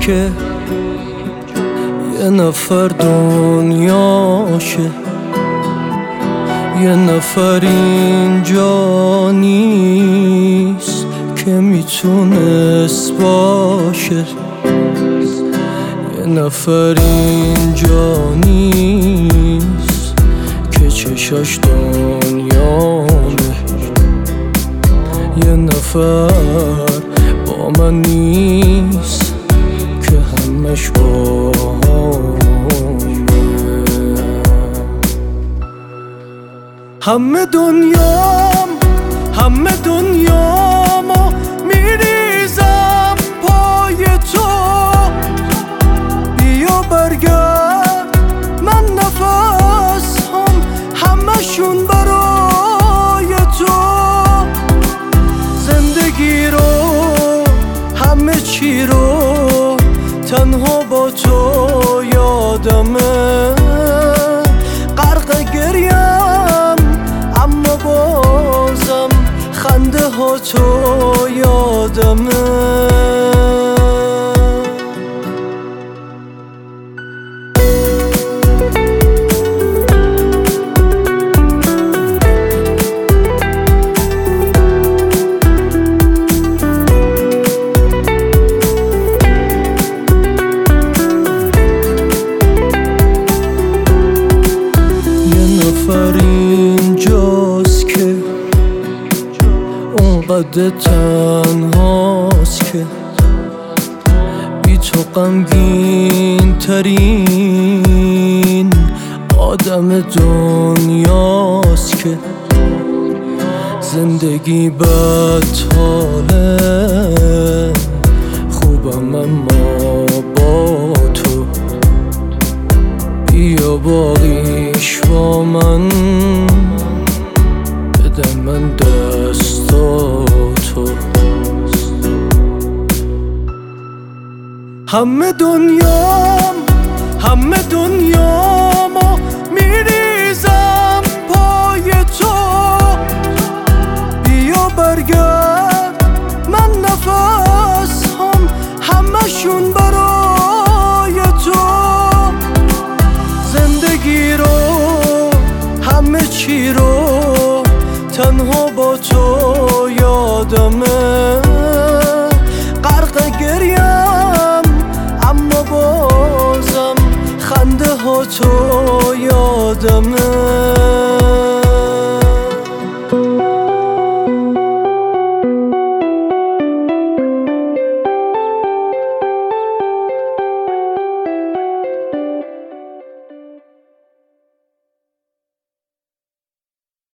که یه نفر دنیاشه، یه نفر اینجا نیست که میتونست باشه، یه نفر اینجا نیست که چشاش دنیامه، یه نفر با من نیست که همش با همه دنیامو میریزم پای تو، بیا برگرد، من نفسم همشون برای تو، زندگی رو همه چی رو تنها با تو یادمه، غرق گریم اما بازم خنده ها تو یادمه. اینجاست که اونقدر تنهاست که بی تو غمگین ترین آدم دنیاست که زندگی بدحاله، خوبم اما با تو، بیا باقیش با من، بده من دستا تو. همه دنیامو میریزم پای تو، بیا برگرد، من نفسم همشون برای تو، زندگی رو همه چی رو تنها با تو یادمه، غرق گریم اما بازم خنده ها تو یادمه.